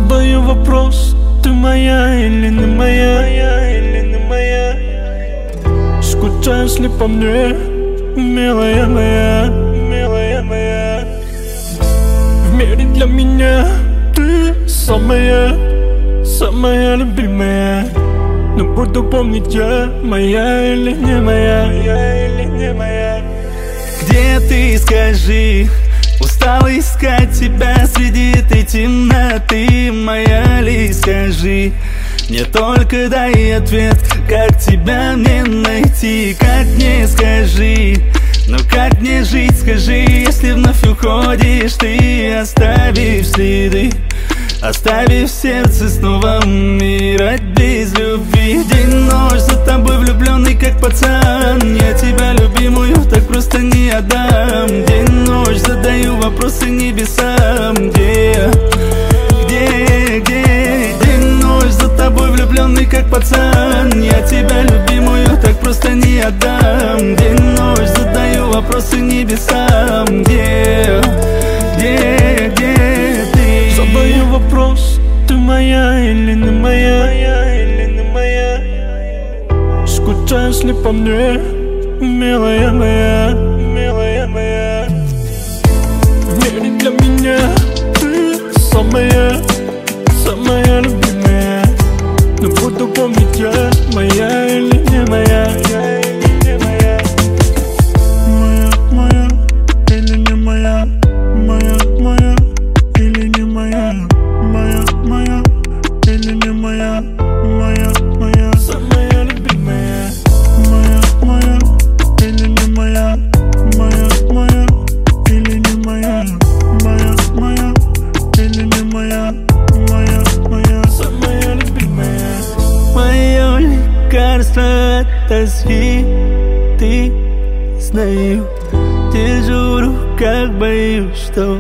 Задаю вопрос: ты моя или не моя? Скучаешь ли по мне, милая моя? В мире для меня ты самая любимая. Но буду помнить я, моя или не моя. Где ты, скажи? Устал искать тебя среди этой темноты. Моя ли, скажи? Мне только дай ответ, как тебя мне найти? Как мне, скажи? Ну как мне жить, скажи, если вновь уходишь ты, оставив следы, оставив в сердце снова умирать без любви. День-ночь за тобой влюбленный, как пацан. Я тебя, любимую, так просто не отдам. День-ночь задаю вопросы небесам. Где? День-ночь за тобой влюбленный, как пацан. Я тебя, любимую, так просто не отдам. День-ночь задаю вопросы небесам. Где ты? Задаю вопрос: ты моя или не моя? Скучаешь ли по мне, милая моя? В мире для меня ты самая любимая. Но буду помнить я, моя или не моя? Моя или не моя? Моя или не моя? Моя или не моя? Моя самая любимая. Моя или не моя? Моя или не моя? Моя или не моя? Моя самая любимая. Мое лекарство от тоски, ты, знаю. Держу в руках, боюсь, что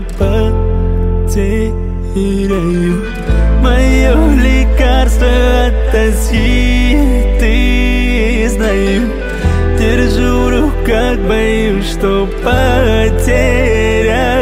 потеряю. Мое лекарство от тоски, ты, знаю. Держу в руках, боюсь, что потеряю.